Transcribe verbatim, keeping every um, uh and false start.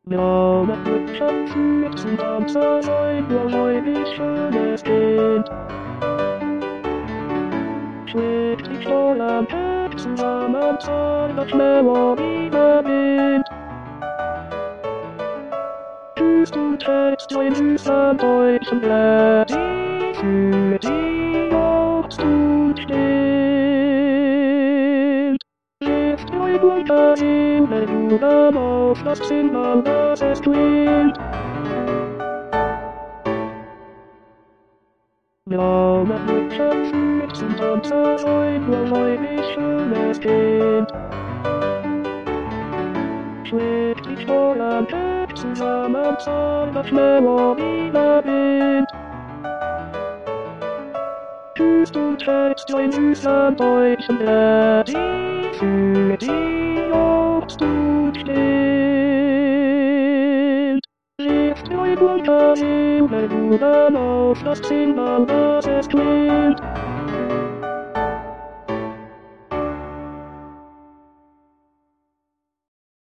Ja, mit Schöpfen mit Panzer sein, wo heute wie schön es geht. Schlägt die Stollampe zusammen, das Melodie der Wind. Tust du trägst ein süßer deutschen Blätti, für die obst du still. Wirft ein bunter Himmel über auf das Zimmer, das es quillt. Ja, mit Schöpfen mit Panzer sein, wo heute wie schön es geht. Schlägt die Stollampe zusammen, das Melodie der Wind. Tust du trägst ein süßer deutschen Blätti, für die obst du still. Wirft ein bunter Himmel über auf das Zimmer, das es quillt.